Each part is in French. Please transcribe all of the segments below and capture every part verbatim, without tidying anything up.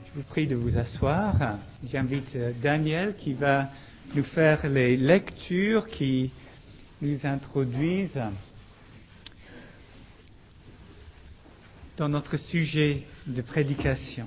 Je vous prie de vous asseoir. J'invite Daniel qui va nous faire les lectures qui nous introduisent dans notre sujet de prédication.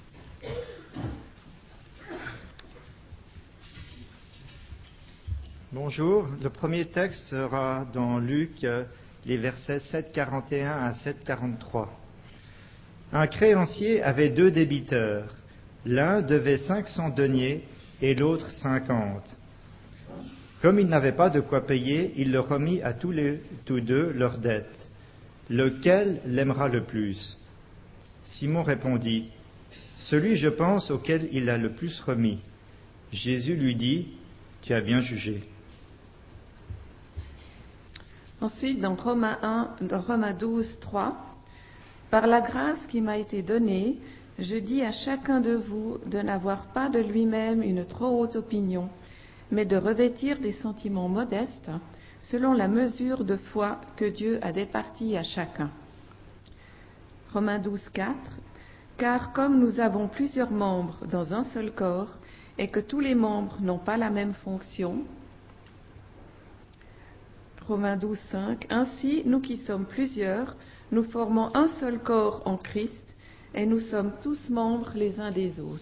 Bonjour, le premier texte sera dans Luc, les versets sept quarante et un à sept quarante-trois. Un créancier avait deux débiteurs. L'un devait cinq cents deniers et l'autre cinquante. Comme il n'avait pas de quoi payer, il leur remit à tous, les, tous deux leurs dettes. Lequel l'aimera le plus ? Simon répondit, « Celui, je pense, auquel il a le plus remis. » Jésus lui dit, « Tu as bien jugé. » Ensuite, dans Romains, un, dans Romains douze, trois, « Par la grâce qui m'a été donnée, je dis à chacun de vous de n'avoir pas de lui-même une trop haute opinion, mais de revêtir des sentiments modestes, selon la mesure de foi que Dieu a départie à chacun. » Romains douze, quatre, « Car comme nous avons plusieurs membres dans un seul corps, et que tous les membres n'ont pas la même fonction, » Romains douze, cinq, « Ainsi, nous qui sommes plusieurs, nous formons un seul corps en Christ, et nous sommes tous membres les uns des autres. »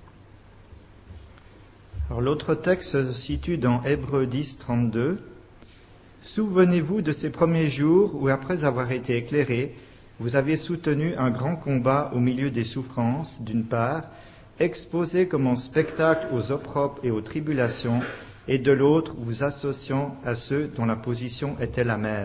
Alors, l'autre texte se situe dans Hébreux dix, trente-deux. « Souvenez-vous de ces premiers jours où, après avoir été éclairés, vous avez soutenu un grand combat au milieu des souffrances, d'une part, exposés comme en spectacle aux opprobres et aux tribulations, et de l'autre, vous associant à ceux dont la position était la même. »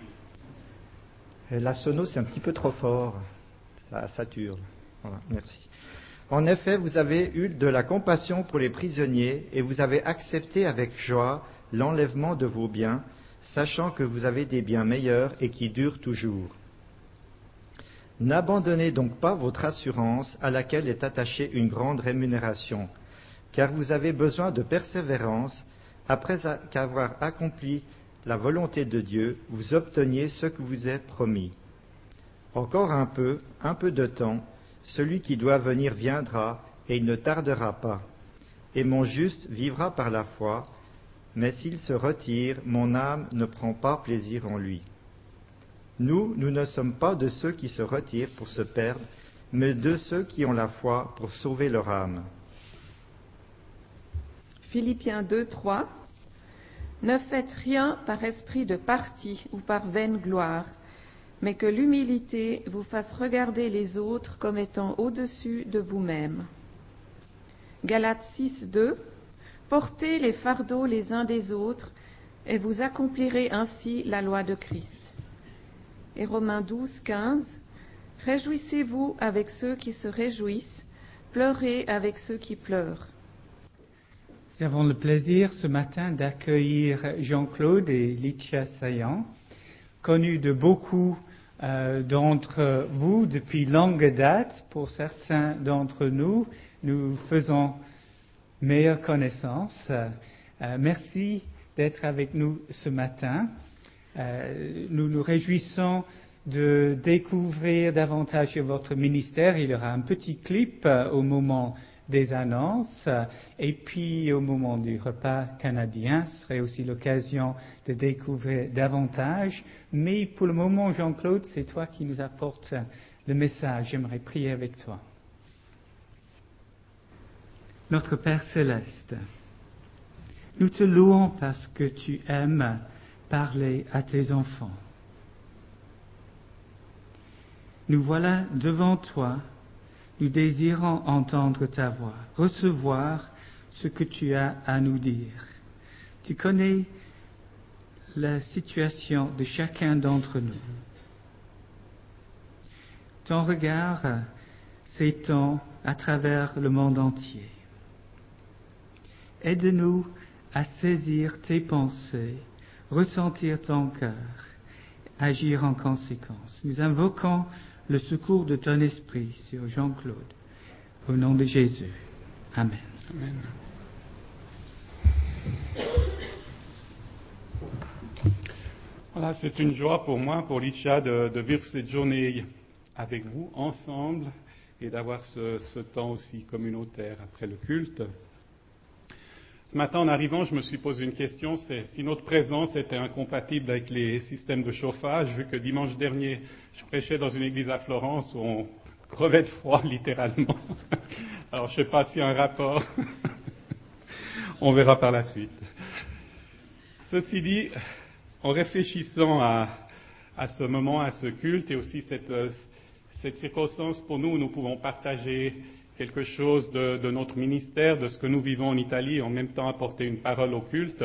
La sono, c'est un petit peu trop fort. Ça sature. Voilà, merci. « En effet, vous avez eu de la compassion pour les prisonniers, et vous avez accepté avec joie l'enlèvement de vos biens, sachant que vous avez des biens meilleurs et qui durent toujours. N'abandonnez donc pas votre assurance à laquelle est attachée une grande rémunération, car vous avez besoin de persévérance, après qu'avoir accompli la volonté de Dieu, vous obteniez ce que vous est promis. Encore un peu, un peu de temps, celui qui doit venir viendra, et il ne tardera pas. Et mon juste vivra par la foi, mais s'il se retire, mon âme ne prend pas plaisir en lui. Nous, nous ne sommes pas de ceux qui se retirent pour se perdre, mais de ceux qui ont la foi pour sauver leur âme. » Philippiens deux, trois, « Ne faites rien par esprit de parti ou par vaine gloire, mais que l'humilité vous fasse regarder les autres comme étant au-dessus de vous-même. » Galates six, deux, « Portez les fardeaux les uns des autres, et vous accomplirez ainsi la loi de Christ. » Et Romains douze, quinze, « Réjouissez-vous avec ceux qui se réjouissent, pleurez avec ceux qui pleurent. » Nous avons le plaisir ce matin d'accueillir Jean-Claude et Licia Saillant, connus de beaucoup euh, d'entre vous depuis longue date. Pour certains d'entre nous, nous faisons meilleure connaissance. Euh, merci d'être avec nous ce matin. Euh, nous nous réjouissons de découvrir davantage votre ministère. Il y aura un petit clip euh, au moment des annonces, et puis au moment du repas canadien, ce serait aussi l'occasion de découvrir davantage. Mais pour le moment, Jean-Claude, c'est toi qui nous apportes le message. J'aimerais prier avec toi. Notre Père céleste, nous te louons parce que tu aimes parler à tes enfants. Nous voilà devant toi. Nous désirons entendre ta voix, recevoir ce que tu as à nous dire. Tu connais la situation de chacun d'entre nous. Ton regard s'étend à travers le monde entier. Aide-nous à saisir tes pensées, ressentir ton cœur, agir en conséquence. Nous invoquons le secours de ton esprit sur Jean-Claude. Au nom de Jésus. Amen. Amen. Voilà, c'est une joie pour moi, pour Licia, de, de vivre cette journée avec vous, ensemble. et d'avoir ce, ce temps aussi communautaire après le culte. Ce matin, en arrivant, je me suis posé une question, c'est si notre présence était incompatible avec les systèmes de chauffage, vu que dimanche dernier, je prêchais dans une église à Florence où on crevait de froid, littéralement. Alors, je ne sais pas s'il y a un rapport. On verra par la suite. Ceci dit, en réfléchissant à, à ce moment, à ce culte, et aussi cette, cette circonstance pour nous où nous pouvons partager quelque chose de, de notre ministère, de ce que nous vivons en Italie, et en même temps apporter une parole au culte,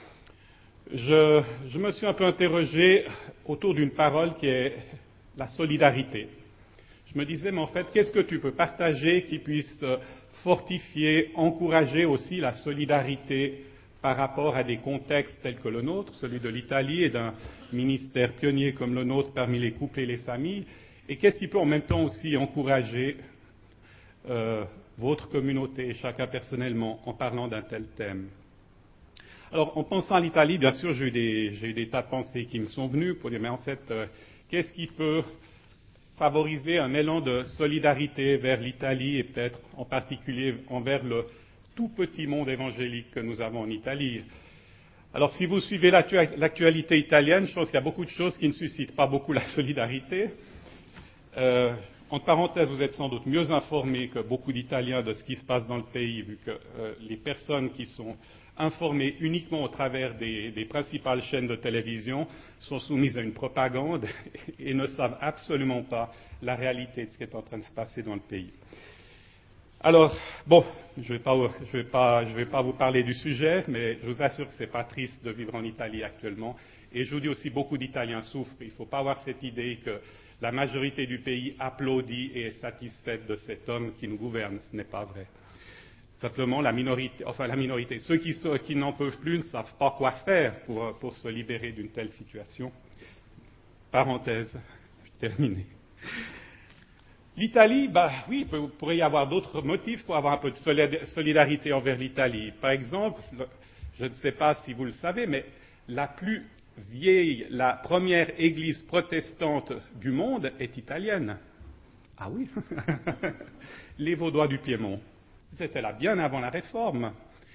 je, je me suis un peu interrogé autour d'une parole qui est la solidarité. Je me disais, mais en fait, qu'est-ce que tu peux partager qui puisse fortifier, encourager aussi la solidarité par rapport à des contextes tels que le nôtre, celui de l'Italie et d'un ministère pionnier comme le nôtre parmi les couples et les familles, et qu'est-ce qui peut en même temps aussi encourager Euh, votre communauté, chacun personnellement, en parlant d'un tel thème. Alors, en pensant à l'Italie, bien sûr, j'ai eu des, j'ai eu des tas de pensées qui me sont venues pour dire, mais en fait, euh, qu'est-ce qui peut favoriser un élan de solidarité vers l'Italie et peut-être en particulier envers le tout petit monde évangélique que nous avons en Italie? Alors, si vous suivez l'actualité italienne, je pense qu'il y a beaucoup de choses qui ne suscitent pas beaucoup la solidarité. Euh, Entre parenthèses, vous êtes sans doute mieux informés que beaucoup d'Italiens de ce qui se passe dans le pays, vu que euh, les personnes qui sont informées uniquement au travers des, des principales chaînes de télévision sont soumises à une propagande et ne savent absolument pas la réalité de ce qui est en train de se passer dans le pays. Alors, bon, je ne vais pas, je vais pas, je vais pas vous parler du sujet, mais je vous assure que ce n'est pas triste de vivre en Italie actuellement. Et je vous dis aussi, beaucoup d'Italiens souffrent. Il ne faut pas avoir cette idée que la majorité du pays applaudit et est satisfaite de cet homme qui nous gouverne. Ce n'est pas vrai. Simplement, la minorité, enfin la minorité, ceux qui, qui n'en peuvent plus ne savent pas quoi faire pour, pour se libérer d'une telle situation. Parenthèse, terminée. L'Italie, bah oui, il pourrait y avoir d'autres motifs pour avoir un peu de solidarité envers l'Italie. Par exemple, je ne sais pas si vous le savez, mais la plus vieille, la première église protestante du monde est italienne. Ah oui, les Vaudois du Piémont. C'était là bien avant la Réforme.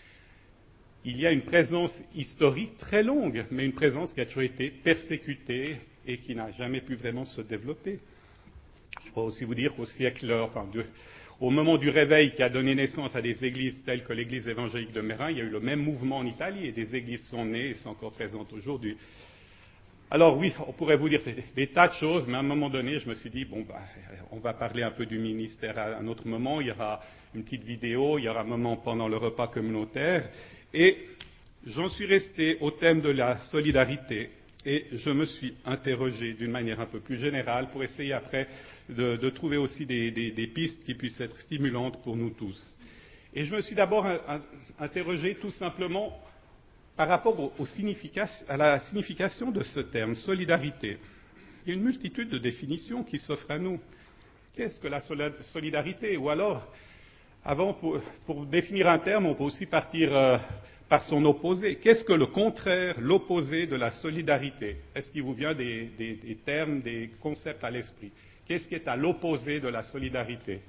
Il y a une présence historique très longue, mais une présence qui a toujours été persécutée et qui n'a jamais pu vraiment se développer. Je pourrais aussi vous dire qu'au siècle, enfin, de, au moment du réveil qui a donné naissance à des églises telles que l'église évangélique de Mérin, il y a eu le même mouvement en Italie et des églises sont nées et sont encore présentes aujourd'hui. Alors oui, on pourrait vous dire des, des tas de choses, mais à un moment donné, je me suis dit, bon, bah, on va parler un peu du ministère à un autre moment, il y aura une petite vidéo, il y aura un moment pendant le repas communautaire, et j'en suis resté au thème de la solidarité. Et je me suis interrogé d'une manière un peu plus générale pour essayer après de, de trouver aussi des, des, des pistes qui puissent être stimulantes pour nous tous. Et je me suis d'abord interrogé tout simplement par rapport au, au signification, à la signification de ce terme, solidarité. Il y a une multitude de définitions qui s'offrent à nous. Qu'est-ce que la solidarité? Ou alors, avant, pour, pour définir un terme, on peut aussi partir euh, par son opposé. Qu'est-ce que le contraire, l'opposé de la solidarité? Est-ce qu'il vous vient des, des, des termes, des concepts à l'esprit? Qu'est-ce qui est à l'opposé de la solidarité?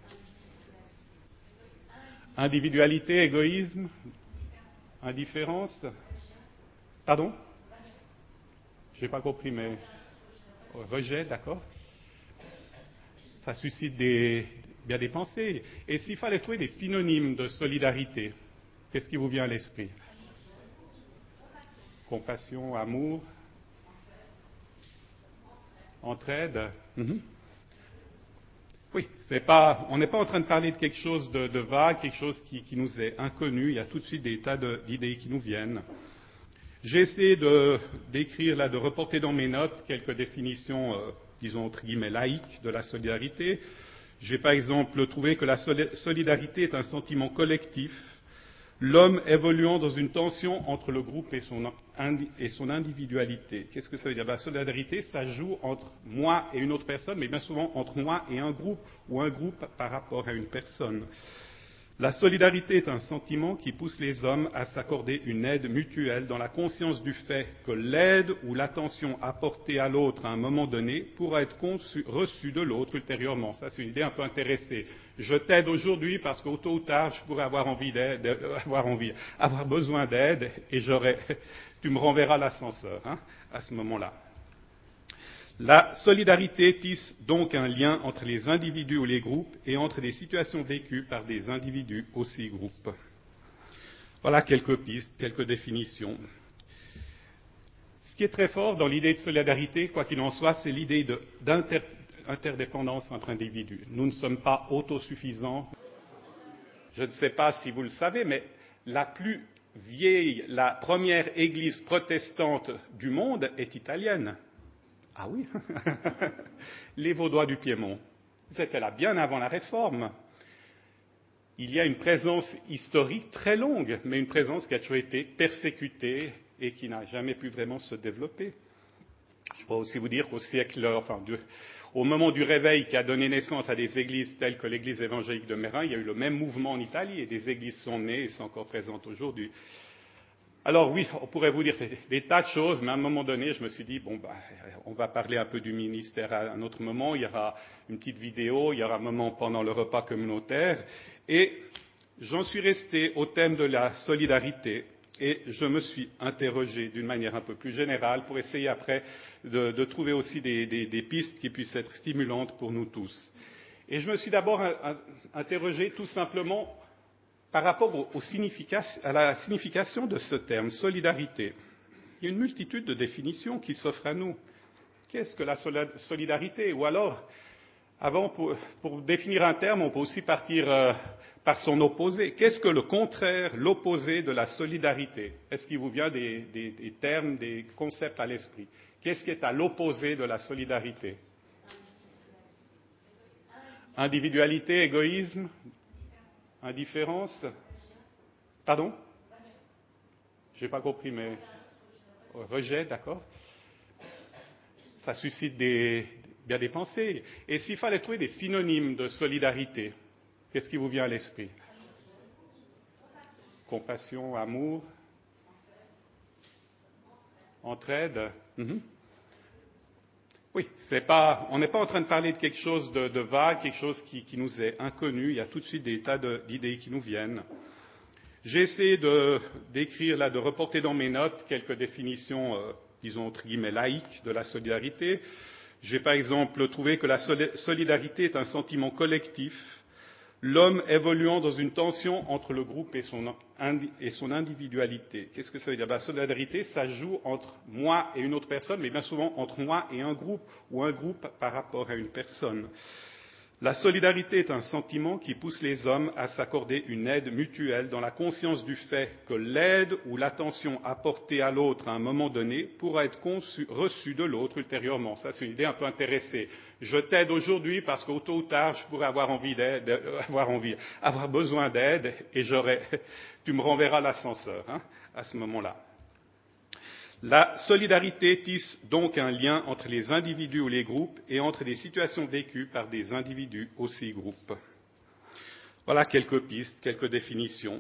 Individualité, égoïsme, indifférence? Pardon? Je n'ai pas compris, mais rejet, d'accord? Ça suscite des, bien des pensées. Et s'il fallait trouver des synonymes de solidarité, qu'est-ce qui vous vient à l'esprit? Compassion, amour, entraide. Mm-hmm. Oui, c'est pas, on n'est pas en train de parler de quelque chose de, de vague, quelque chose qui, qui nous est inconnu. Il y a tout de suite des tas de, d'idées qui nous viennent. J'ai essayé de, d'écrire, là, de reporter dans mes notes quelques définitions, euh, disons entre guillemets, laïques de la solidarité. J'ai par exemple trouvé que la solidarité est un sentiment collectif, l'homme évoluant dans une tension entre le groupe et son, et son individualité. Qu'est-ce que ça veut dire? La solidarité, ça joue entre moi et une autre personne, mais bien souvent entre moi et un groupe, ou un groupe par rapport à une personne. La solidarité est un sentiment qui pousse les hommes à s'accorder une aide mutuelle dans la conscience du fait que l'aide ou l'attention apportée à l'autre à un moment donné pourra être conçue, reçue de l'autre ultérieurement. Ça, c'est une idée un peu intéressée. Je t'aide aujourd'hui parce qu'au tôt ou tard, je pourrais avoir envie d'aide, avoir envie, avoir besoin d'aide et j'aurais, tu me renverras l'ascenseur, hein, à ce moment-là. La solidarité tisse donc un lien entre les individus ou les groupes et entre des situations vécues par des individus ou ces groupes. Voilà quelques pistes, quelques définitions. Ce qui est très fort dans l'idée de solidarité, quoi qu'il en soit, c'est l'idée de, d'interdépendance entre individus. Nous ne sommes pas autosuffisants. Je ne sais pas si vous le savez, mais la plus vieille, la première église protestante du monde est italienne. Ah oui, les Vaudois du Piémont. C'était là bien avant la Réforme. Il y a une présence historique très longue, mais une présence qui a toujours été persécutée et qui n'a jamais pu vraiment se développer. Je peux aussi vous dire qu'au siècle, enfin, du, au moment du réveil qui a donné naissance à des églises telles que l'église évangélique de Mérin, il y a eu le même mouvement en Italie et des églises sont nées et sont encore présentes aujourd'hui. Alors oui, on pourrait vous dire des tas de choses, mais à un moment donné, je me suis dit, bon, bah, on va parler un peu du ministère à un autre moment, il y aura une petite vidéo, il y aura un moment pendant le repas communautaire, et j'en suis resté au thème de la solidarité, et je me suis interrogé d'une manière un peu plus générale pour essayer après de, de trouver aussi des, des, des pistes qui puissent être stimulantes pour nous tous. Et je me suis d'abord interrogé tout simplement par rapport au, au signification, à la signification de ce terme, solidarité. Il y a une multitude de définitions qui s'offrent à nous. Qu'est-ce que la solidarité? Ou alors, avant, pour, pour définir un terme, on peut aussi partir euh, par son opposé. Qu'est-ce que le contraire, l'opposé de la solidarité? Est-ce qu'il vous vient des, des, des termes, des concepts à l'esprit? Qu'est-ce qui est à l'opposé de la solidarité? Individualité, égoïsme? Indifférence? Pardon? Je n'ai pas compris, mais rejet, d'accord. Ça suscite des, bien des pensées. Et s'il fallait trouver des synonymes de solidarité, qu'est-ce qui vous vient à l'esprit? Compassion, amour, entraide. Mm-hmm. Oui, c'est pas, on n'est pas en train de parler de quelque chose de, de vague, quelque chose qui, qui nous est inconnu. Il y a tout de suite des tas de, d'idées qui nous viennent. J'ai essayé de, d'écrire, là, de reporter dans mes notes quelques définitions, euh, disons, entre guillemets, laïques de la solidarité. J'ai, par exemple, trouvé que la solidarité est un sentiment collectif, l'homme évoluant dans une tension entre le groupe et son, et son individualité. Qu'est-ce que ça veut dire? La solidarité, ça joue entre moi et une autre personne, mais bien souvent entre moi et un groupe, ou un groupe par rapport à une personne. La solidarité est un sentiment qui pousse les hommes à s'accorder une aide mutuelle dans la conscience du fait que l'aide ou l'attention apportée à l'autre à un moment donné pourra être conçue, reçue de l'autre ultérieurement. Ça, c'est une idée un peu intéressée. Je t'aide aujourd'hui parce qu'au tôt ou tard, je pourrais avoir envie d'aide, avoir envie, avoir besoin d'aide et j'aurais, tu me renverras l'ascenseur, hein, à ce moment-là. La solidarité tisse donc un lien entre les individus ou les groupes et entre des situations vécues par des individus ou ces groupes. Voilà quelques pistes, quelques définitions.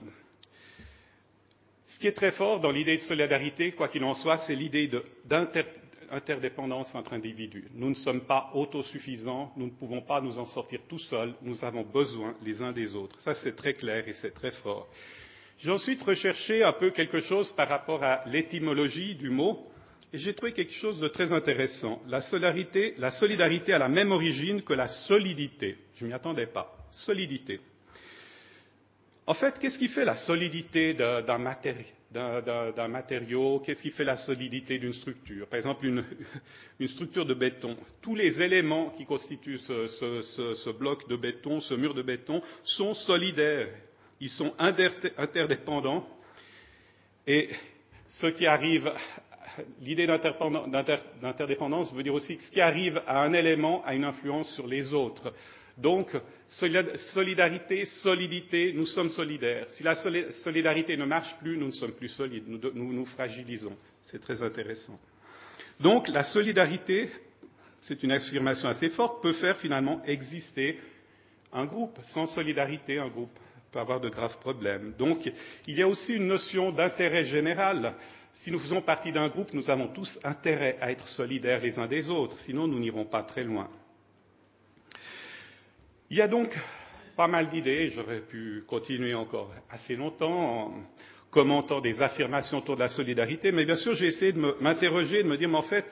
Ce qui est très fort dans l'idée de solidarité, quoi qu'il en soit, c'est l'idée de, d'interdépendance entre individus. Nous ne sommes pas autosuffisants, nous ne pouvons pas nous en sortir tout seuls, nous avons besoin les uns des autres. Ça, c'est très clair et c'est très fort. J'ai ensuite recherché un peu quelque chose par rapport à l'étymologie du mot, et j'ai trouvé quelque chose de très intéressant. La solidarité, la solidarité a la même origine que la solidité. Je ne m'y attendais pas. Solidité. En fait, qu'est-ce qui fait la solidité d'un, d'un, matéri, d'un, d'un, d'un matériau? Qu'est-ce qui fait la solidité d'une structure? Par exemple, une, une structure de béton. Tous les éléments qui constituent ce, ce, ce, ce bloc de béton, ce mur de béton, sont solidaires. Ils sont interdépendants et ce qui arrive, l'idée d'interdépendance veut dire aussi que ce qui arrive à un élément a une influence sur les autres. Donc, solidarité, solidité, nous sommes solidaires. Si la solidarité ne marche plus, nous ne sommes plus solides, nous nous, nous fragilisons. C'est très intéressant. Donc, la solidarité, c'est une affirmation assez forte, peut faire finalement exister un groupe. Sans solidarité, un groupe peut avoir de graves problèmes. Donc, il y a aussi une notion d'intérêt général. Si nous faisons partie d'un groupe, nous avons tous intérêt à être solidaires les uns des autres, sinon nous n'irons pas très loin. Il y a donc pas mal d'idées, j'aurais pu continuer encore assez longtemps en commentant des affirmations autour de la solidarité, mais bien sûr j'ai essayé de me, m'interroger, de me dire, mais en fait,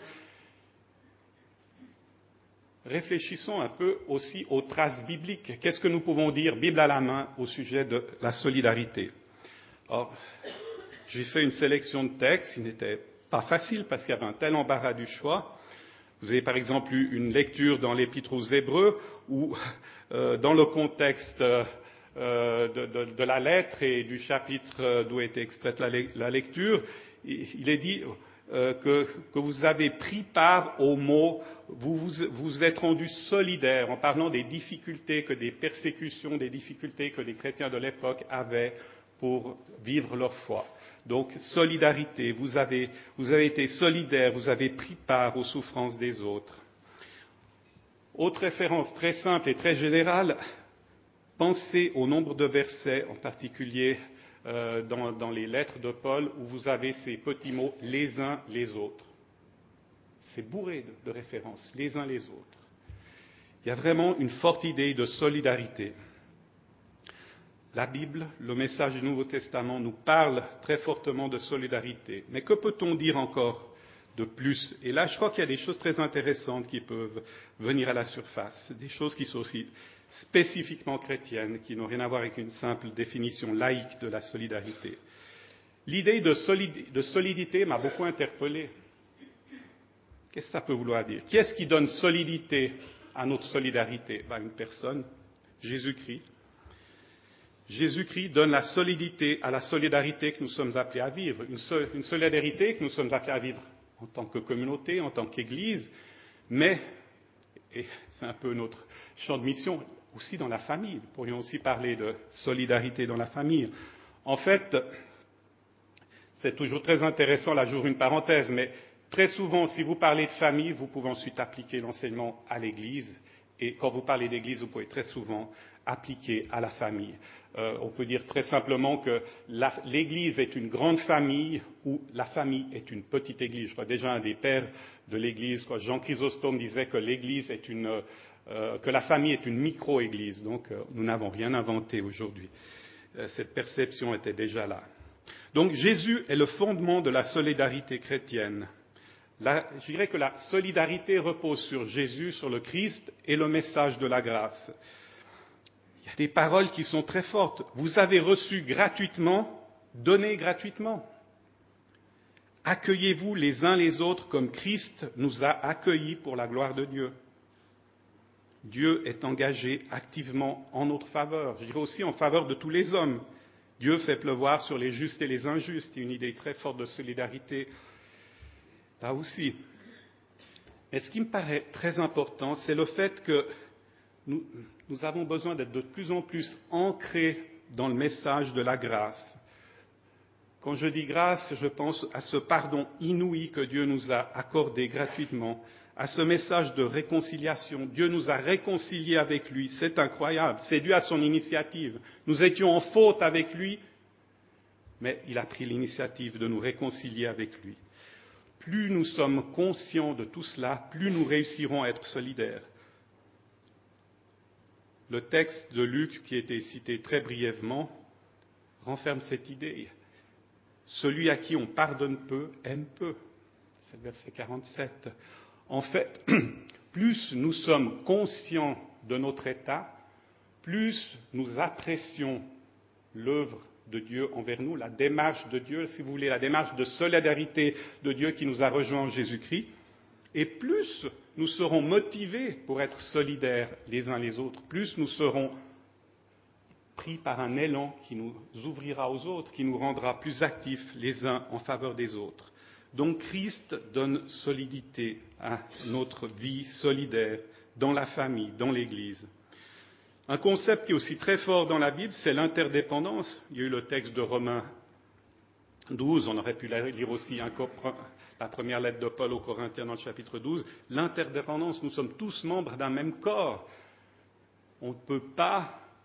réfléchissons un peu aussi aux traces bibliques. Qu'est-ce que nous pouvons dire, Bible à la main, au sujet de la solidarité? Alors, j'ai fait une sélection de textes qui n'était pas facile parce qu'il y avait un tel embarras du choix. Vous avez par exemple eu une lecture dans l'Épître aux Hébreux où, euh, dans le contexte euh, de, de, de la lettre et du chapitre d'où était extraite la, la lecture, il est dit euh, que, que vous avez pris part aux maux, vous vous, vous êtes rendus solidaires en parlant des difficultés, que des persécutions, des difficultés que les chrétiens de l'époque avaient pour vivre leur foi. Donc, solidarité, vous avez, vous avez été solidaires, vous avez pris part aux souffrances des autres. Autre référence très simple et très générale, pensez au nombre de versets, en particulier euh, dans, dans les lettres de Paul, où vous avez ces petits mots « les uns les autres ». C'est bourré de, de références, les uns les autres. Il y a vraiment une forte idée de solidarité. La Bible, le message du Nouveau Testament, nous parle très fortement de solidarité. Mais que peut-on dire encore de plus? Et là, je crois qu'il y a des choses très intéressantes qui peuvent venir à la surface, des choses qui sont aussi spécifiquement chrétiennes, qui n'ont rien à voir avec une simple définition laïque de la solidarité. L'idée de, solid- de solidité m'a beaucoup interpellé. Qu'est-ce que ça peut vouloir dire? Qui est-ce qui donne solidité à notre solidarité? Ben, une personne, Jésus-Christ. Jésus-Christ donne la solidité à la solidarité que nous sommes appelés à vivre, une, so- une solidarité que nous sommes appelés à vivre en tant que communauté, en tant qu'Église, mais, et c'est un peu notre champ de mission, aussi dans la famille. Nous pourrions aussi parler de solidarité dans la famille. En fait, c'est toujours très intéressant, là j'ouvre une parenthèse, mais très souvent, si vous parlez de famille, vous pouvez ensuite appliquer l'enseignement à l'Église. Et quand vous parlez d'Église, vous pouvez très souvent appliquer à la famille. Euh, on peut dire très simplement que la, l'Église est une grande famille ou la famille est une petite Église. Je crois déjà un des pères de l'Église, Jean Chrysostome, disait que l'Église est une, euh, que la famille est une micro-Église. Donc euh, nous n'avons rien inventé aujourd'hui. Euh, cette perception était déjà là. Donc Jésus est le fondement de la solidarité chrétienne. La, je dirais que la solidarité repose sur Jésus, sur le Christ et le message de la grâce. Il y a des paroles qui sont très fortes. Vous avez reçu gratuitement, donnez gratuitement. Accueillez-vous les uns les autres comme Christ nous a accueillis pour la gloire de Dieu. Dieu est engagé activement en notre faveur. Je dirais aussi en faveur de tous les hommes. Dieu fait pleuvoir sur les justes et les injustes. Il y a une idée très forte de solidarité là aussi. Mais ce qui me paraît très important, c'est le fait que nous, nous avons besoin d'être de plus en plus ancrés dans le message de la grâce. Quand je dis grâce, je pense à ce pardon inouï que Dieu nous a accordé gratuitement, à ce message de réconciliation. Dieu nous a réconciliés avec lui. C'est incroyable. C'est dû à son initiative. Nous étions en faute avec lui, mais il a pris l'initiative de nous réconcilier avec lui. Plus nous sommes conscients de tout cela, plus nous réussirons à être solidaires. Le texte de Luc, qui a été cité très brièvement, renferme cette idée. Celui à qui on pardonne peu, aime peu. C'est le verset quarante-sept. En fait, plus nous sommes conscients de notre état, plus nous apprécions l'œuvre de Dieu envers nous, la démarche de Dieu, si vous voulez, la démarche de solidarité de Dieu qui nous a rejoints en Jésus-Christ, et plus nous serons motivés pour être solidaires les uns les autres, plus nous serons pris par un élan qui nous ouvrira aux autres, qui nous rendra plus actifs les uns en faveur des autres. Donc Christ donne solidité à notre vie solidaire dans la famille, dans l'Église. Un concept qui est aussi très fort dans la Bible, c'est l'interdépendance. Il y a eu le texte de Romains douze, on aurait pu lire aussi un, la première lettre de Paul aux Corinthiens dans le chapitre douze. L'interdépendance, nous sommes tous membres d'un même corps. On ne peut pas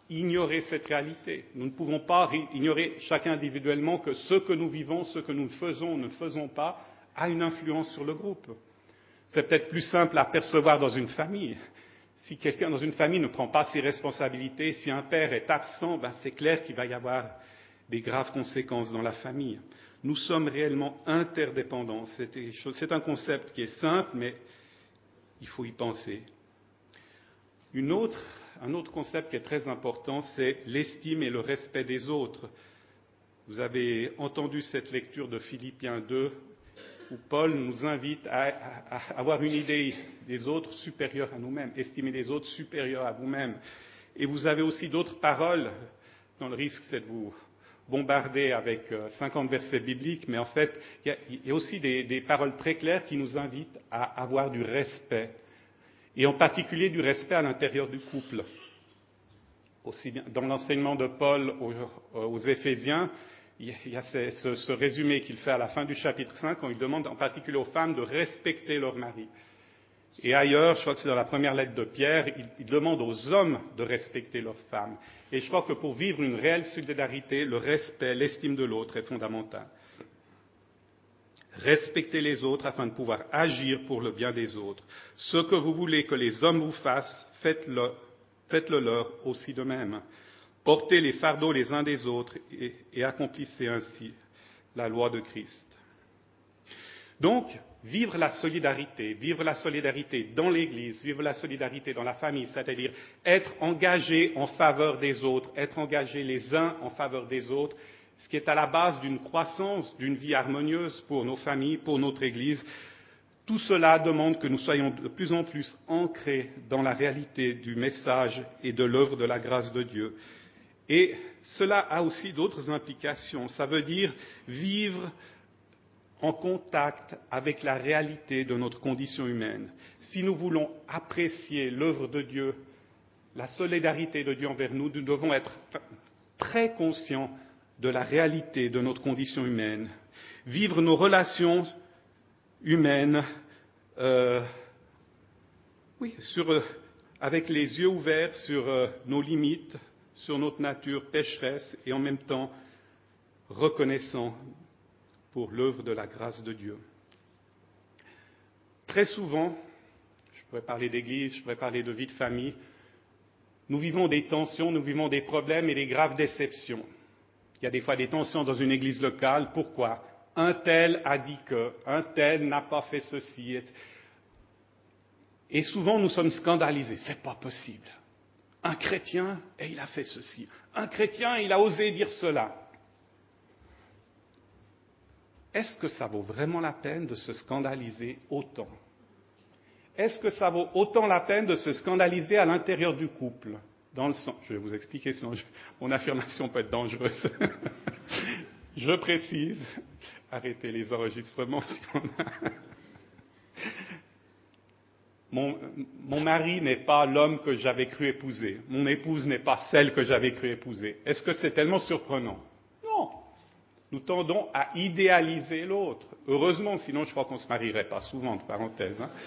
ignorer cette réalité. Nous ne pouvons pas ignorer chacun individuellement que ce que nous vivons, ce que nous faisons ou ne faisons pas, a une influence sur le groupe. C'est peut-être plus simple à percevoir dans une famille. Si quelqu'un dans une famille ne prend pas ses responsabilités, si un père est absent, ben c'est clair qu'il va y avoir des graves conséquences dans la famille. Nous sommes réellement interdépendants. C'est un concept qui est simple, mais il faut y penser. Une autre, un autre concept qui est très important, c'est l'estime et le respect des autres. Vous avez entendu cette lecture de Philippiens deux, où Paul nous invite à, à, à avoir une idée des autres supérieure à nous-mêmes, estimer les autres supérieurs à vous-même. Et vous avez aussi d'autres paroles, dont le risque c'est de vous bombarder avec cinquante versets bibliques, mais en fait, il y a, il y a aussi des, des paroles très claires qui nous invitent à avoir du respect, et en particulier du respect à l'intérieur du couple. Aussi bien, dans l'enseignement de Paul aux, aux Éphésiens, il y a ce, ce, ce résumé qu'il fait à la fin du chapitre cinq, quand il demande en particulier aux femmes de respecter leur mari. Et ailleurs, je crois que c'est dans la première lettre de Pierre, il, il demande aux hommes de respecter leurs femmes. Et je crois que pour vivre une réelle solidarité, le respect, l'estime de l'autre est fondamental. Respectez les autres afin de pouvoir agir pour le bien des autres. Ce que vous voulez que les hommes vous fassent, faites-le, faites-le leur aussi de même. Portez les fardeaux les uns des autres et, et accomplissez ainsi la loi de Christ. Donc, vivre la solidarité, vivre la solidarité dans l'Église, vivre la solidarité dans la famille, c'est-à-dire être engagé en faveur des autres, être engagés les uns en faveur des autres, ce qui est à la base d'une croissance, d'une vie harmonieuse pour nos familles, pour notre Église. Tout cela demande que nous soyons de plus en plus ancrés dans la réalité du message et de l'œuvre de la grâce de Dieu. Et cela a aussi d'autres implications. Ça veut dire vivre en contact avec la réalité de notre condition humaine. Si nous voulons apprécier l'œuvre de Dieu, la solidarité de Dieu envers nous, nous devons être très conscients de la réalité de notre condition humaine. Vivre nos relations humaines euh, oui, sur, euh, avec les yeux ouverts sur euh, nos limites, sur notre nature pécheresse et en même temps reconnaissant pour l'œuvre de la grâce de Dieu. Très souvent, je pourrais parler d'église, je pourrais parler de vie de famille, nous vivons des tensions, nous vivons des problèmes et des graves déceptions. Il y a des fois des tensions dans une église locale. Pourquoi? Un tel a dit que, un tel n'a pas fait ceci. Et souvent nous sommes scandalisés. C'est pas possible. Un chrétien, et il a fait ceci. Un chrétien, il a osé dire cela. Est-ce que ça vaut vraiment la peine de se scandaliser autant? Est-ce que ça vaut autant la peine de se scandaliser à l'intérieur du couple? Dans le sens, je vais vous expliquer, sinon je, mon affirmation peut être dangereuse. Je précise, arrêtez les enregistrements si on a... Mon, mon mari n'est pas l'homme que j'avais cru épouser. Mon épouse n'est pas celle que j'avais cru épouser. Est-ce que c'est tellement surprenant? Non. Nous tendons à idéaliser l'autre. Heureusement, sinon je crois qu'on ne se marierait pas souvent, entre parenthèses. Hein.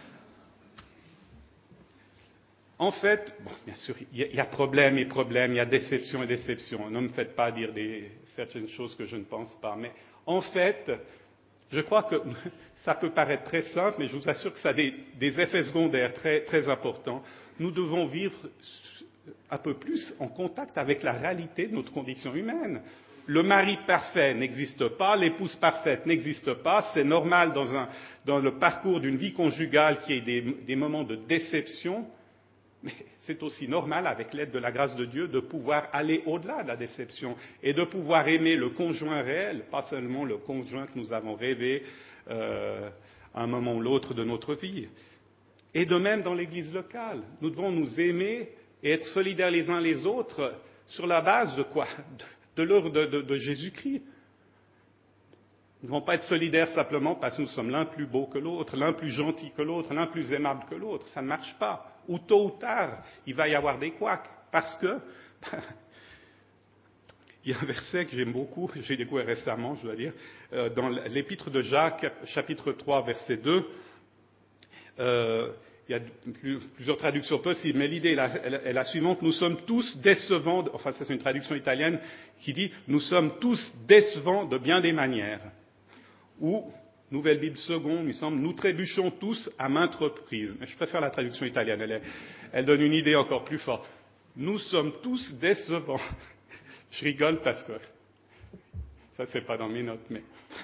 En fait, bon, bien sûr, il y, y a problème et problème, il y a déception et déception. Ne me faites pas dire des, certaines choses que je ne pense pas. Mais en fait, je crois que ça peut paraître très simple, mais je vous assure que ça a des, des effets secondaires très, très importants. Nous devons vivre un peu plus en contact avec la réalité de notre condition humaine. Le mari parfait n'existe pas, l'épouse parfaite n'existe pas. C'est normal dans, un, dans le parcours d'une vie conjugale qu'il y ait des, des moments de déception. Mais c'est aussi normal, avec l'aide de la grâce de Dieu, de pouvoir aller au-delà de la déception et de pouvoir aimer le conjoint réel, pas seulement le conjoint que nous avons rêvé euh, à un moment ou l'autre de notre vie. Et de même dans l'Église locale, nous devons nous aimer et être solidaires les uns les autres sur la base de quoi? De, de l'œuvre de, de, de Jésus-Christ. Nous ne devons pas être solidaires simplement parce que nous sommes l'un plus beau que l'autre, l'un plus gentil que l'autre, l'un plus aimable que l'autre. Ça ne marche pas. Ou tôt ou tard, il va y avoir des couacs. Parce que, ben, il y a un verset que j'aime beaucoup, j'ai découvert récemment, je dois dire, euh, dans l'épître de Jacques, chapitre trois, verset deux. Euh, il y a plus, plusieurs traductions possibles, mais l'idée est la, est la suivante. Nous sommes tous décevants, de, enfin ça c'est une traduction italienne qui dit « Nous sommes tous décevants de bien des manières ». Ou, Nouvelle Bible seconde, il me semble, « Nous trébuchons tous à maintes reprises ». Mais je préfère la traduction italienne, elle, est, elle donne une idée encore plus forte. Nous sommes tous décevants. Je rigole parce que ça c'est pas dans mes notes, mais...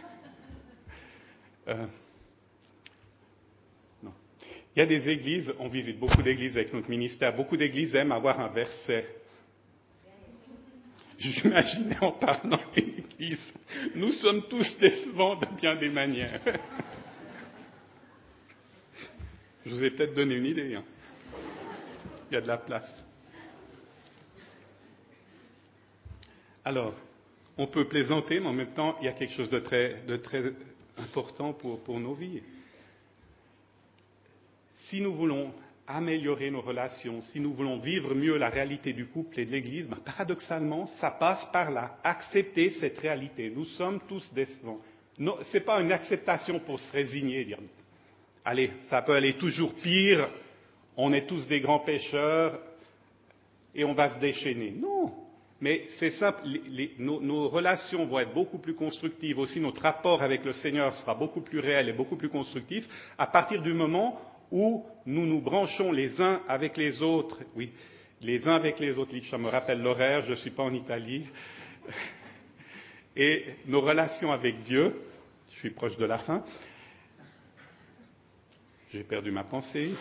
Euh, Il y a des églises, on visite beaucoup d'églises avec notre ministère, beaucoup d'églises aiment avoir un verset. J'imaginais en parlant d'une église, nous sommes tous décevants de bien des manières. Je vous ai peut-être donné une idée. Hein. Il y a de la place. Alors, on peut plaisanter, mais en même temps, il y a quelque chose de très, de très important pour, pour nos vies. Si nous voulons améliorer nos relations, si nous voulons vivre mieux la réalité du couple et de l'Église, ben, paradoxalement, ça passe par là. Accepter cette réalité. Nous sommes tous décevants. Ce n'est pas une acceptation pour se résigner, dire « Allez, ça peut aller toujours pire, on est tous des grands pécheurs et on va se déchaîner. » Non, mais c'est simple, les, les, nos, nos relations vont être beaucoup plus constructives. Aussi, notre rapport avec le Seigneur sera beaucoup plus réel et beaucoup plus constructif à partir du moment où nous nous branchons les uns avec les autres. Oui, les uns avec les autres. Ça me rappelle l'horaire, je ne suis pas en Italie. Et nos relations avec Dieu, je suis proche de la fin. J'ai perdu ma pensée.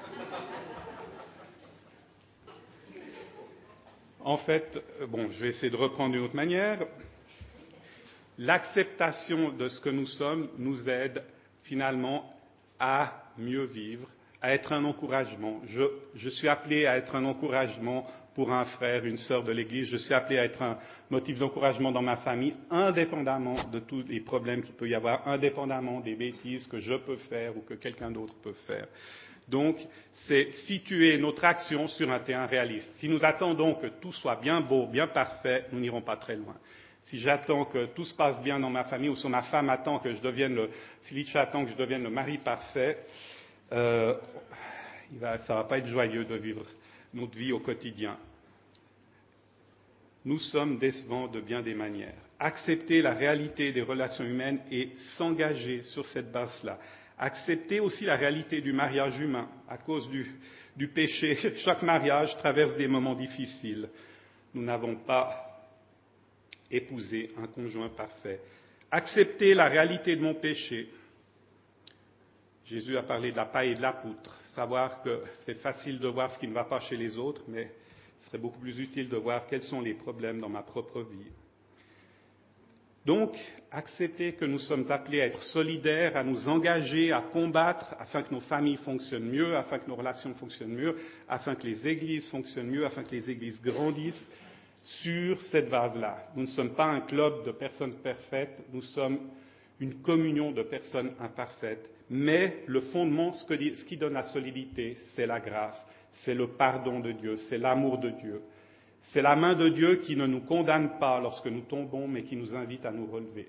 En fait, bon, je vais essayer de reprendre d'une autre manière. L'acceptation de ce que nous sommes nous aide finalement à mieux vivre, à être un encouragement. Je, je suis appelé à être un encouragement pour un frère, une sœur de l'Église. Je suis appelé à être un motif d'encouragement dans ma famille, indépendamment de tous les problèmes qu'il peut y avoir, indépendamment des bêtises que je peux faire ou que quelqu'un d'autre peut faire. Donc, c'est situer notre action sur un terrain réaliste. Si nous attendons que tout soit bien beau, bien parfait, nous n'irons pas très loin. Si j'attends que tout se passe bien dans ma famille, ou si ma femme attend que je devienne le, si Licha attend que je devienne le mari parfait, euh, il va, ça ne va pas être joyeux de vivre notre vie au quotidien. Nous sommes décevants de bien des manières. Accepter la réalité des relations humaines et s'engager sur cette base-là. Accepter aussi la réalité du mariage humain. À cause du, du péché, chaque mariage traverse des moments difficiles. Nous n'avons pas épousé un conjoint parfait. Accepter la réalité de mon péché. Jésus a parlé de la paille et de la poutre. Savoir que c'est facile de voir ce qui ne va pas chez les autres, mais ce serait beaucoup plus utile de voir quels sont les problèmes dans ma propre vie. Donc, accepter que nous sommes appelés à être solidaires, à nous engager, à combattre afin que nos familles fonctionnent mieux, afin que nos relations fonctionnent mieux, afin que les églises fonctionnent mieux, afin que les églises grandissent sur cette base-là. Nous ne sommes pas un club de personnes parfaites, nous sommes une communion de personnes imparfaites. Mais le fondement, ce, que, ce qui donne la solidité, c'est la grâce, c'est le pardon de Dieu, c'est l'amour de Dieu. C'est la main de Dieu qui ne nous condamne pas lorsque nous tombons, mais qui nous invite à nous relever.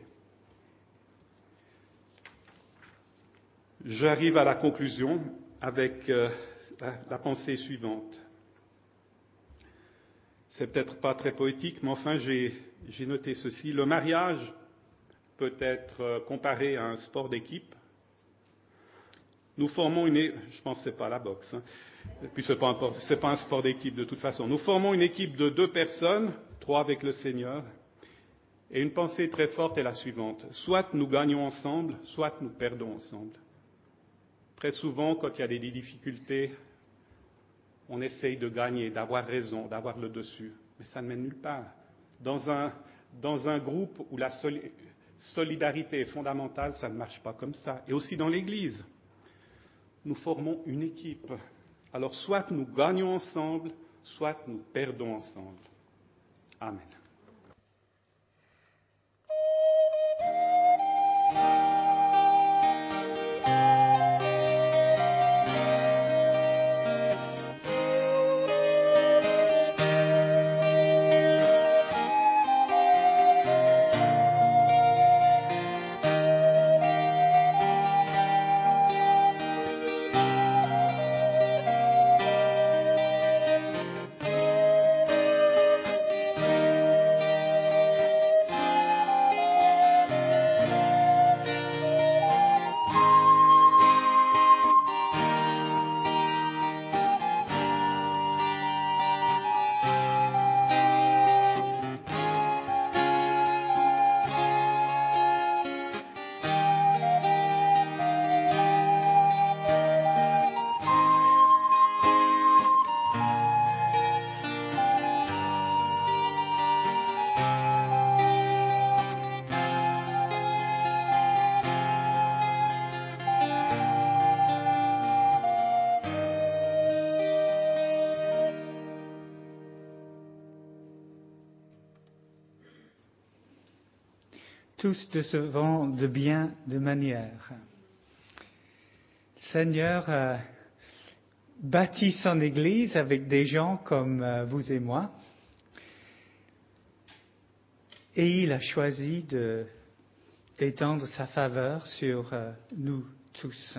J'arrive à la conclusion avec euh, la, la pensée suivante. C'est peut-être pas très poétique, mais enfin j'ai, j'ai noté ceci. Le mariage peut être euh, comparé à un sport d'équipe. Nous formons une... Je pense que ce n'est pas la boxe. Hein. Et puis ce n'est pas, pas un sport d'équipe de toute façon. Nous formons une équipe de deux personnes, trois avec le Seigneur. Et une pensée très forte est la suivante. Soit nous gagnons ensemble, soit nous perdons ensemble. Très souvent, quand il y a des difficultés, on essaye de gagner, d'avoir raison, d'avoir le dessus. Mais ça ne mène nulle part. Dans un, dans un groupe où la solidarité est fondamentale, ça ne marche pas comme ça. Et aussi dans l'Église. Nous formons une équipe. Alors, soit nous gagnons ensemble, soit nous perdons ensemble. Amen. tous devant de bien de manière. Le Seigneur euh, bâtit son Église avec des gens comme euh, vous et moi. Et il a choisi de, d'étendre sa faveur sur euh, nous tous.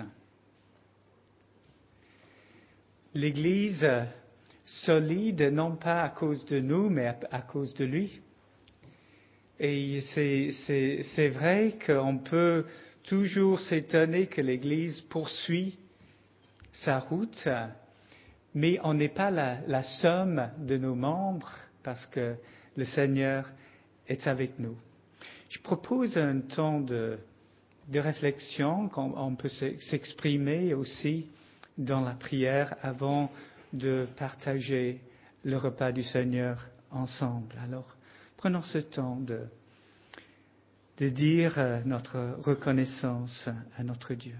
L'Église euh, solide, non pas à cause de nous, mais à, à cause de lui. Et c'est, c'est, c'est vrai qu'on peut toujours s'étonner que l'Église poursuit sa route, mais on n'est pas la, la somme de nos membres parce que le Seigneur est avec nous. Je propose un temps de, de réflexion qu'on on peut s'exprimer aussi dans la prière avant de partager le repas du Seigneur ensemble. Alors, prenons ce temps de, de dire notre reconnaissance à notre Dieu.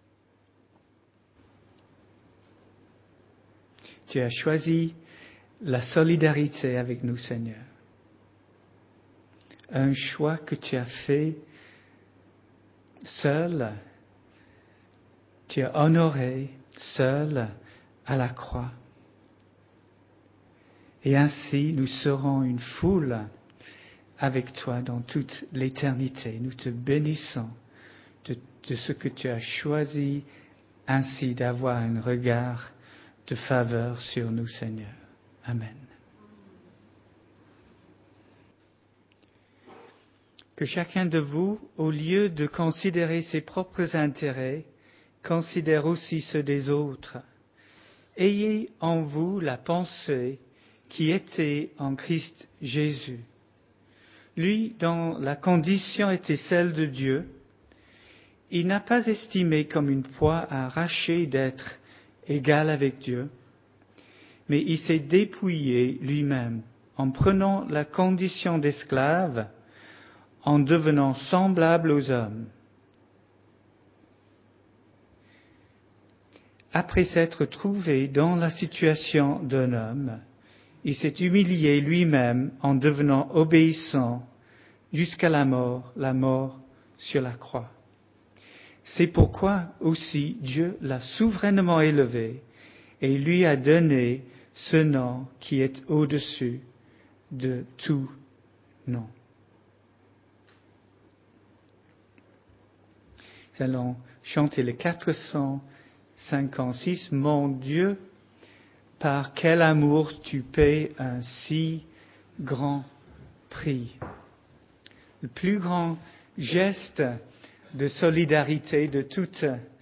Tu as choisi la solidarité avec nous, Seigneur. Un choix que tu as fait seul, tu as honoré seul à la croix. Et ainsi, nous serons une foule avec toi dans toute l'éternité. Nous te bénissons de, de ce que tu as choisi ainsi d'avoir un regard de faveur sur nous, Seigneur. Amen. Que chacun de vous, au lieu de considérer ses propres intérêts, considère aussi ceux des autres. Ayez en vous la pensée qui était en Christ Jésus. Lui, dont la condition était celle de Dieu, il n'a pas estimé comme une proie à arracher d'être égal avec Dieu, mais il s'est dépouillé lui-même en prenant la condition d'esclave, en devenant semblable aux hommes. Après s'être trouvé dans la situation d'un homme, il s'est humilié lui-même en devenant obéissant jusqu'à la mort, la mort sur la croix. C'est pourquoi aussi Dieu l'a souverainement élevé et lui a donné ce nom qui est au-dessus de tout nom. Nous allons chanter le quatre cent cinquante-six. Mon Dieu, par quel amour tu paies un si grand prix. Le plus grand geste de solidarité de toute,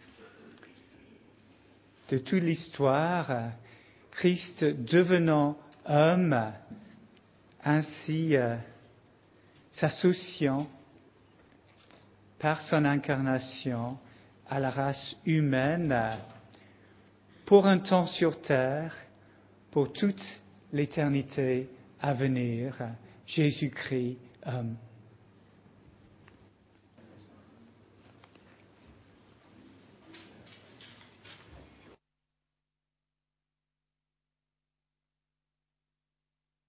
de toute l'histoire, Christ devenant homme, ainsi euh, s'associant par son incarnation à la race humaine pour un temps sur terre, pour toute l'éternité à venir, Jésus-Christ homme.